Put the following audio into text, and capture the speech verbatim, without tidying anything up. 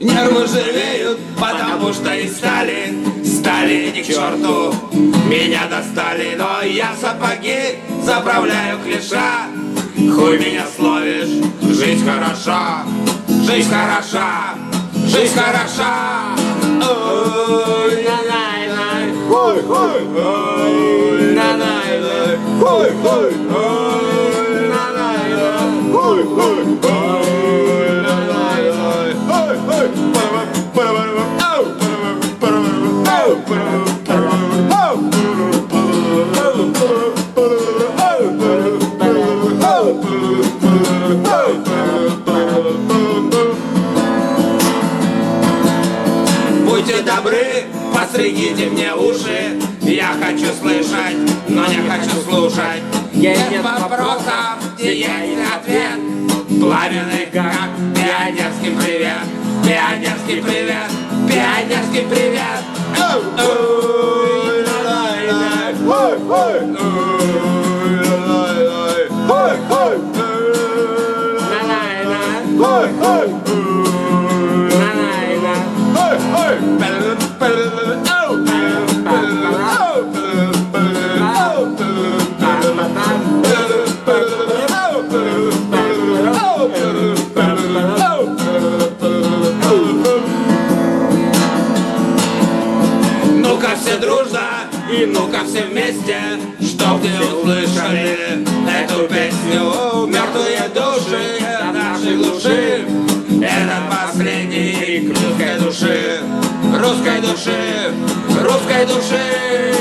нервы живеют, потому что и стали, стали ни к черту. Меня достали, но я в сапоги заправляю клиша. Хуй меня словишь, жизнь хороша, жизнь хороша, жизнь хороша. Ой, на-най-най, ой, ой, ой, на-най-най, ой, ой, ой, на-най-най, ой, ой, ой, на-най-най, ой, ой, будьте добры, постригите мне уши. Я хочу слышать, но не хочу слушать. Нет вопросов, где есть ответ. Пламенный как пионерский привет. Пионерский привет, пионерский привет. Ой, ла-лай-лай, ой, ой, ой, ла-лай-лай, ой, ой, ла-лай-лай, ой, ой, ла-лай-лай, ой, ой. Ну-ка все дружно и ну-ка все вместе, чтоб вы услышали эту песню. Мертвые души нашей глуши, это последний крик русской души, русской души, русской души.